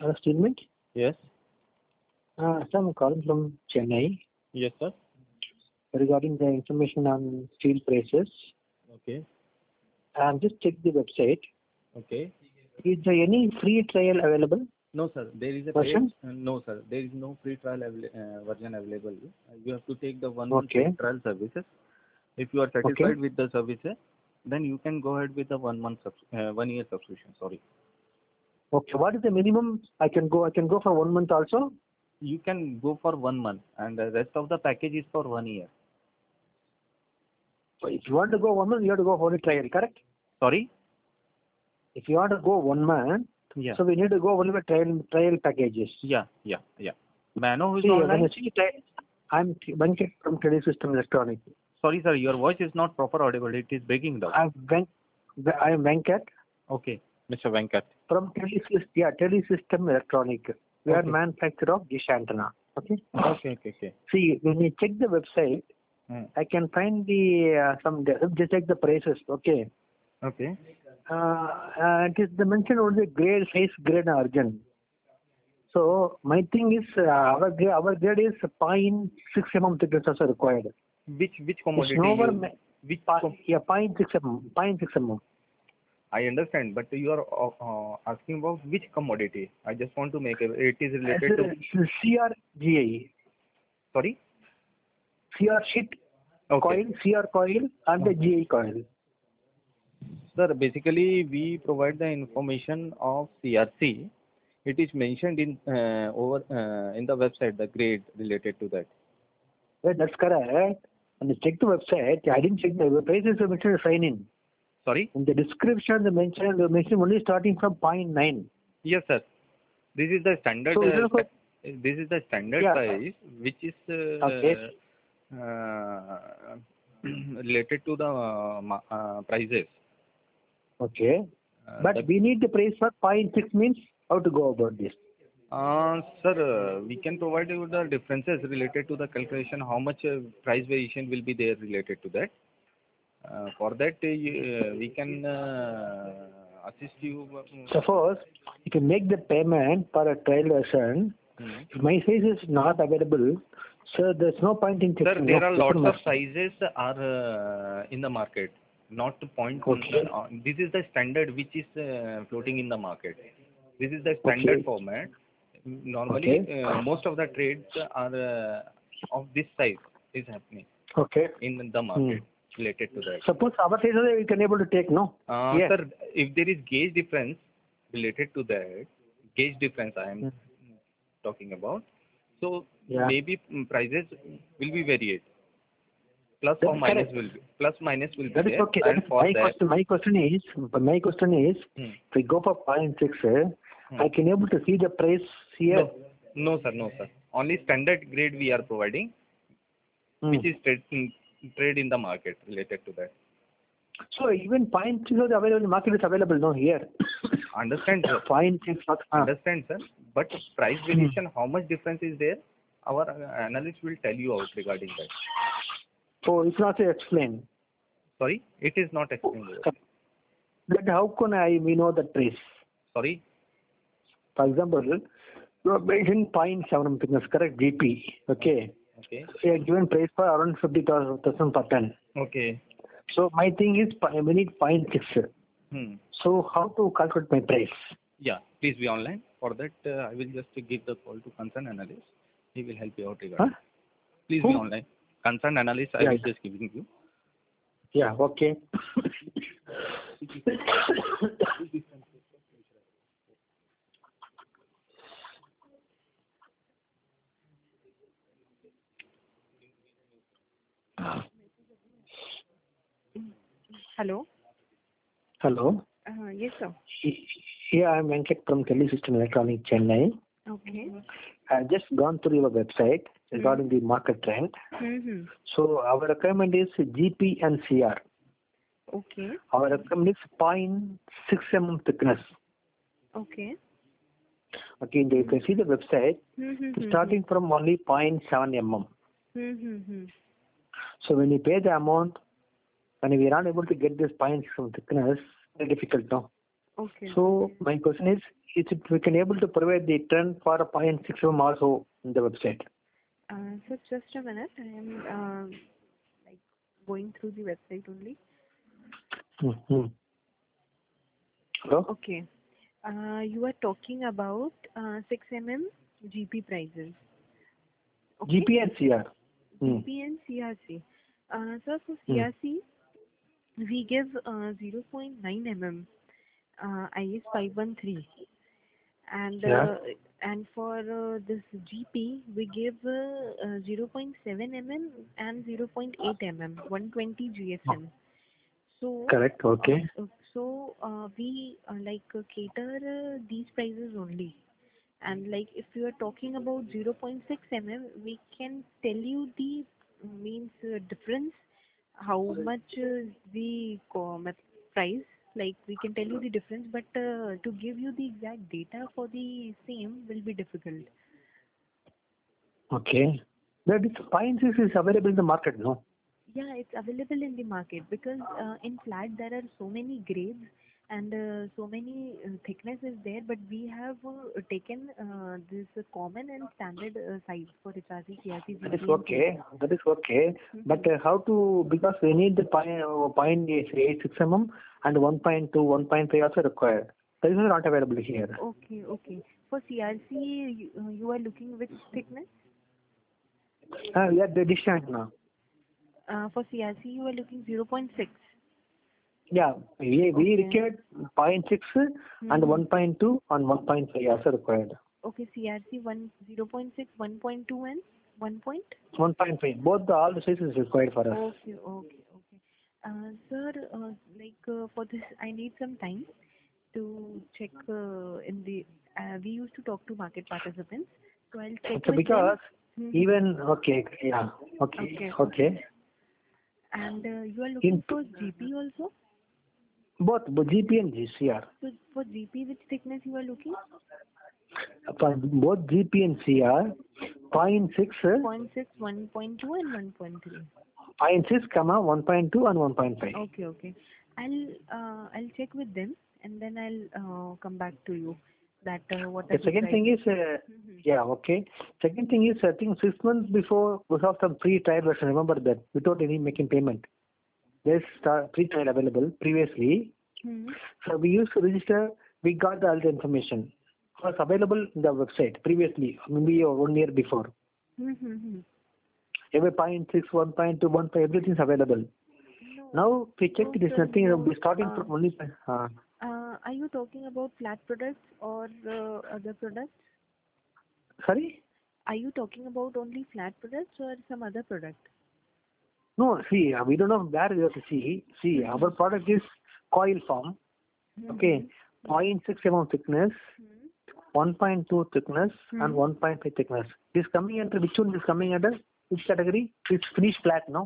Steelmint? Yes. Sir, I'm calling from Chennai Yes, sir. regarding the information on steel prices. Okay. Just check the website. Okay. Is there any free trial available? No, sir. There is a Version? no, sir. There is no free trial version available. You have to take the 1 month Okay. free trial services. If you are satisfied with the services, then you can go ahead with the 1 year subscription. Sorry. Okay. What is the minimum I can go? I can go for 1 month also? You can go for 1 month, and the rest of the package is for 1 year. So if you want to go 1 month, you have to go for the trial, correct? Sorry. If you want to go 1 month, Yeah. so we need to go only for trial packages. Yeah. May I know who's See, online? I'm Venkat from Trading System Electronics. Sorry, sir. Your voice is not proper audible. It is breaking down. I'm Venkat Okay, Mr. Venkat. from Trading System Electronics. We are manufacturer of dish antenna. Okay. Okay. See, when you check the website, I can find the just check the prices. Okay. Okay. It is the mention only grade, size, grade, and urgent. So my thing is our grade is 0.6 mm thickness also required. Which commodity? Which 0.6 mm. I understand, but you are asking about which commodity? I just want to make it is related to CRGI. Sorry? CR sheet coil, CR coil, and the GI coil. Sir, basically we provide the information of CRC. It is mentioned in in the website, the grade related to that. Well, that's correct. And you check the website. I didn't check the prices are mentioned sign in. Sorry? In the description, they mention only starting from 0.9. Yes, sir. This is the standard. So this is the standard price, which is related to the prices. Okay. But we need the price for 0.6 means how to go about this? Sir, we can provide you the differences related to the calculation, how much price variation will be there related to that. For that, we can assist you. Suppose you can make the payment for a trial version. If my size is not available, so there's no point in checking. Sir, there are lots of sizes are in the market. Not to point. This is the standard which is floating in the market. This is the standard format. Normally, most of the trades are of this size is happening in the market related to that. Suppose our size we can able to take, no? Sir, if there is gauge difference related to that, gauge difference I am talking about, so maybe prices will be varied. Plus or minus will be. Plus minus will be that there. Is okay. And for my question is, if we go for 0.6, I can able to see the price here. No, sir. Only standard grade we are providing, which is trade in the market related to that. So even 0.6 is available in the market is available now here. Understand, sir. 0.6. Understand, sir. But price variation, how much difference is there? Our analyst will tell you out regarding that. So it's not explained. Sorry, it is not explained. Then how can we know the price? Sorry. For example, you have mentioned 0.7 thickness, correct? GP. Okay. So you are given price for around 50,000 per ton. Okay. So my thing is we need 0.6. So how to calculate my price? Yeah, please be online. For that, I will just give the call to concern analyst. He will help you out regarding. Please be online. Concern analyst, I will just giving you. Yeah. Okay. Hello. Hello. Yes, sir. Yeah, I'm Venkat from Trading System Electronics, Chennai. Okay. I've just gone through your website regarding the market trend. So our requirement is GP and CR. Okay. Our requirement is 0.6 mm thickness. Okay. Okay, you can see the website starting from only 0.7 mm. So when you pay the amount, and we are not able to get this 0.6 mm thickness, very difficult now. Okay. So my question is it we can able to provide the trend for a 0.6 mm also in the website? So just a minute. I am like going through the website only. Mm-hmm. Hello? Okay. You are talking about 6 mm GP prices. Okay. GP and CR. GP and CRC. So for CRC, we give 0.9 mm IS 513, and Yeah. for this GP we give 0.7 mm and 0.8 mm 120 GSM. So Correct. Okay. we cater these prices only. And like if you are talking about 0.6 mm, we can tell you the means difference, how much the price. Like we can tell you the difference, but to give you the exact data for the same will be difficult. Okay. That is 0.6 is available in the market, no? Yeah, it's available in the market because in flat there are so many grades and so many thickness is there, but we have taken this common and standard size for HRC, CRC, That is GP and okay. That is okay. But how to, because we need the 0.86 mm and 1.2, 1.5 also required. That is not available here. Okay, okay. For CRC, you are looking which thickness? We are the distance now. For CRC, you are looking 0.6. Yeah, we Okay. required 0.6 and 1.2 and 1.5 also required. Okay, CRC 0.6, 1.2 and 1 point? 1.5. Both all the sizes required for us. Okay, okay, okay. Sir, for this, I need some time to check in the. We used to talk to market participants, so I'll check Okay, with them. because even okay, yeah, okay, Okay, okay. And you are In looking for GP also? both GP and GCR. So for GP, which thickness you are looking? For both GP and CR, 0.6, 0.6, 1.2, and 1.3. 0.6, 1.2 and 1.5. Okay, okay. I'll check with them and then I'll come back to you that what are The the second thing prices. is, yeah, okay. Second thing is, I think 6 months before we have some free trial version. Remember that without any making payment. There's free trial available previously. So we used to register. We got all the information. It was available in the website previously, maybe 1 year before. Every 0.6, 1.2, 1.5, everything's available. No, Now we check no, it is sir, nothing. no. We're starting from only. Are you talking about flat products or other products? Sorry. Are you talking about only flat products or some other product? No, see, we don't know where we have to see. See, our product is coil form. Okay, 0.6 mm thickness, 1.2 thickness, and 1.5 thickness. This coming under which one is coming under which category? It's finished flat, no?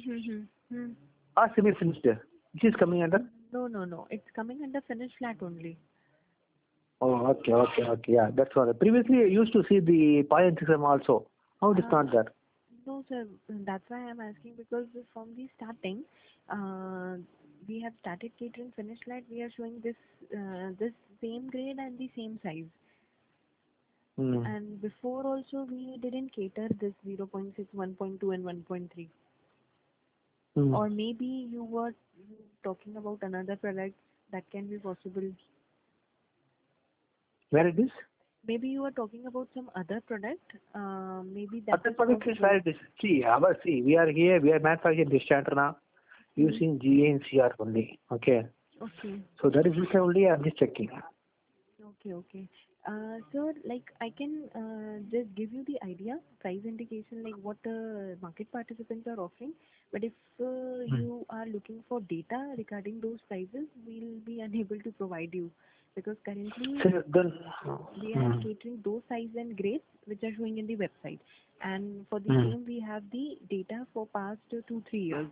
Or semi-finished? Which is coming under? No. It's coming under finished flat only. Oh, okay. Yeah, that's all. Previously, I used to see the 0.6 mm also. Now it is not there. No, sir. That's why I'm asking because from the starting, we have started catering finished flat. We are showing this same grade and the same size. And before also we didn't cater this 0.6, 1.2 and 1.3. Or maybe you were talking about another product that can be possible. Where it is? Maybe you are talking about some other product. Maybe that Other is product is possible. where it is. See, we are here. We are manufacturing this charter now using GA and CR only. Okay. Okay. So that is which only I'm just checking. Okay. Sir, like I can just give you the idea, price indication, like what market participants are offering. But if you are looking for data regarding those prices, we'll be unable to provide you because currently So then, we are catering those size and grades which are showing in the website. And for the same, we have the data for past 2-3 years.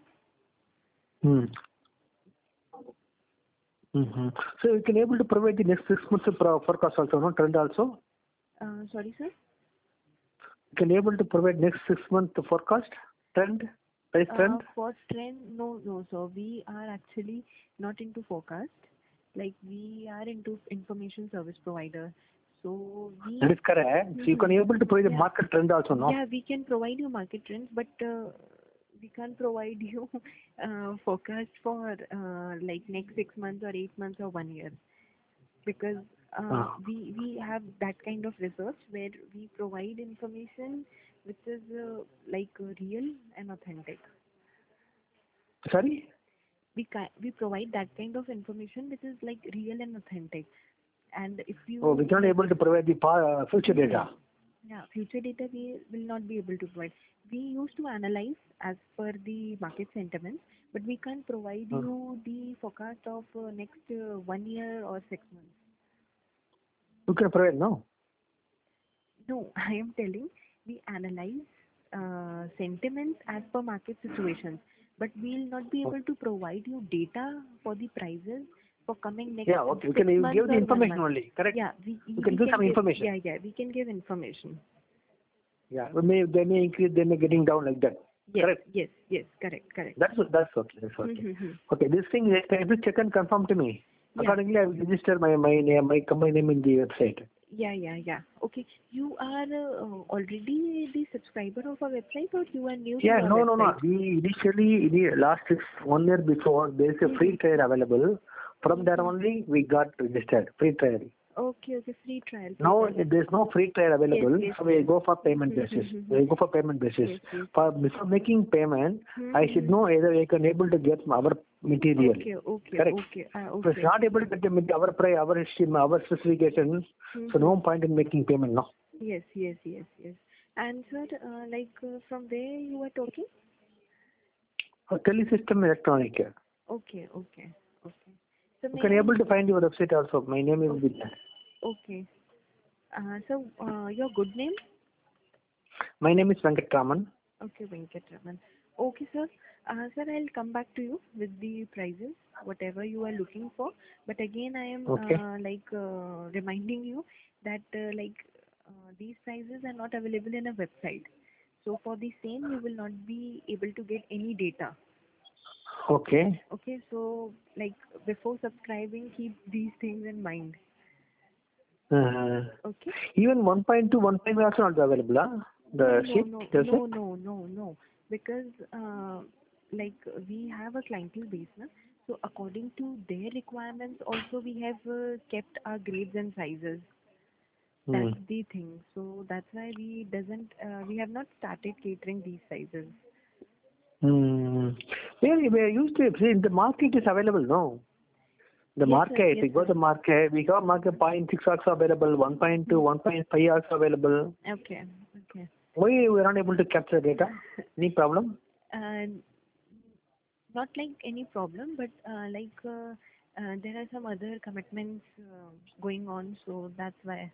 So you can able to provide the next 6 months of forecast also, no trend also. Sorry, sir. You can able to provide next 6 month forecast trend, price trend. For trend, no, sir. We are actually not into forecast. like we are into information service provider. So we That is correct. So you can able to provide the Yeah. market trend also, no? Yeah, we can provide you market trends, but we can't provide you forecast for like next 6 months or 8 months or 1 year, because Ah. we have that kind of research where we provide information which is like real and authentic. Sorry? We provide that kind of information which is like real and authentic. And if you Oh, we cannot able to provide the future data. Yeah, future data we will not be able to provide. We used to analyze as per the market sentiments, but we can't provide you the forecast of next 1 year or 6 months. You can provide, no? No, I am telling we analyze sentiments as per market situations, but we will not be able to provide you data for the prices for coming next Yeah, okay. You 6 can months give the or 1 information month. only, correct? Yeah, You can give some give, information. Yeah, we can give information. Yeah, they may increase, they may getting down like that. Yes, Correct. yes, correct. That's okay. That's okay. Okay, this thing please check and confirm to me. Yeah. Accordingly, I will register my name, my company name in the website. Yeah. Okay, you are already the subscriber of our website, or you are new Yeah, to our no. website? We initially, in the last 1 year before, there is a free trial available. From there only, we got registered. Free trial. Okay, free trial. Now there is no free trial available, Yes, so we go for payment basis. We go for payment basis. Yes. For before making payment, I should know either I can able to get our material. Okay. Correct. If it's not able to get the our price, our specifications, so no point in making payment, no. Yes. And sir, from where you are talking? Telesystem Electronic. Okay. So You can able to find your website also. My name will be there. Okay. So your good name? My name is Venkatraman. Okay, Venkatraman. Okay, sir. Sir, I'll come back to you with the prices, whatever you are looking for. But again, I am Okay. reminding you that these prices are not available in a website. So for the same, you will not be able to get any data. Okay. Okay, so before subscribing, keep these things in mind. Okay. Even 1.2, 1.5 also not available, huh? The sheet, does it? No. Because we have a clientele base, na? So according to their requirements, also we have kept our grades and sizes. That's the thing. So that's why we have not started catering these sizes. We are used to it. See, the market is available, no? The Yes, market, sir. we go to market, we got market 0.6 also available, 1.2, 1.5 also available. Okay. Why we are not able to capture data? Any problem? Not like any problem, but there are some other commitments going on, so that's why.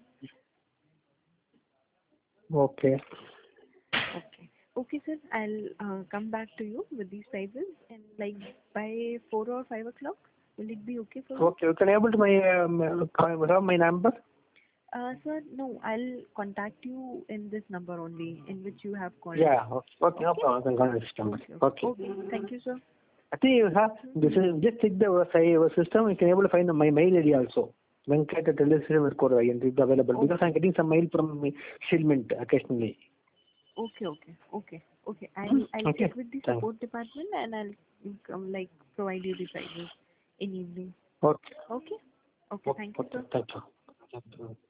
Okay. Okay, sir. I'll come back to you with these prices, and by 4 or 5 o'clock. Will it be okay for you? Okay, you can able to have my number? Sir, no. I'll contact you in this number only, in which you have called. Yeah. Okay. No problem. I can contact this number. Okay. Thank you, sir. I think you have this is just check our system. You can able to find my mail ID also. Venkat at Telesystem and it's available because I'm getting some mail from Shilmint occasionally. Okay. I'll check with the support department, and I'll provide you the prices in evening. Okay. Okay. Thank you, sir. Thank you.